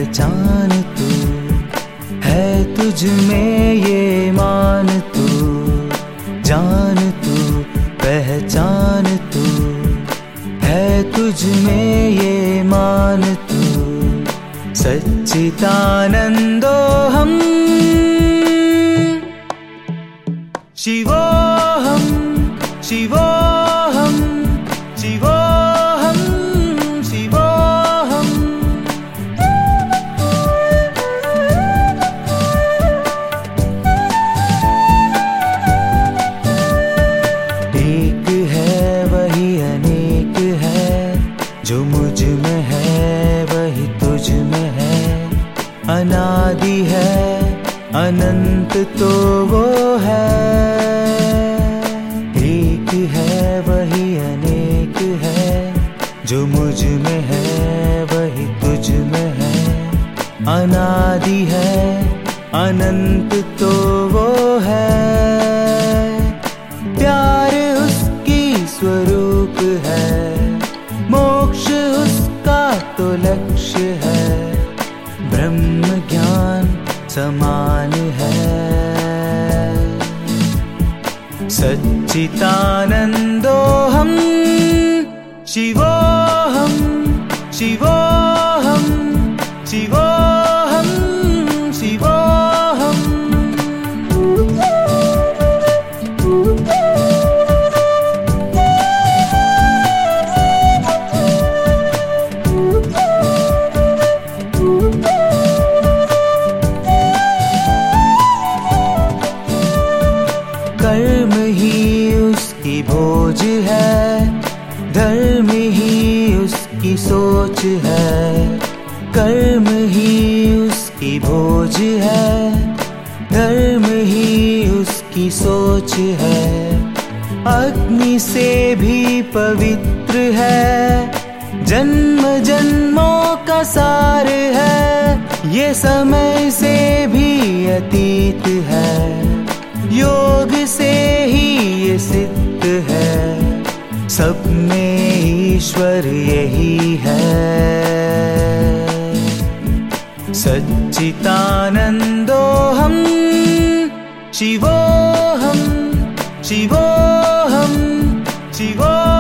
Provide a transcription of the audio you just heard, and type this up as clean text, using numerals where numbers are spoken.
पहचान तू है, तुझ में ये मान तू, जान तू पहचान तू है, तुझ में ये मान तू। सच्चिदानंदो हम, शिवोहम शिवोहम शिवोहम शिवोहम। एक है वही अनेक है, जो मुझ में है वही तुझ में है। अनादि है अनंत तो वो है, एक है वही अनेक है, जो मुझ में है वही तुझ में है। अनादि है अनंत तो वो है, प्यार उसकी स्वरूप है, मोक्ष उसका तो लक्ष्य है। ब्रह्म ज्ञान समान है, सच्चिदानंदो हम, शिवोहम शिवोहम शिवोहम शिवोहम। कर्म ही उसकी भोज है, धर्म ही उसकी सोच है। कर्म ही उसकी भोज है, धर्म ही उसकी सोच है। अग्नि से भी पवित्र है, जन्म जन्मों का सार है। ये समय से भी अतीत है, योग से ही ये सिद्ध है। सब में ईश्वर यही है, सच्चिदानंदो हम, शिवोहम शिवोहम शिवोहम।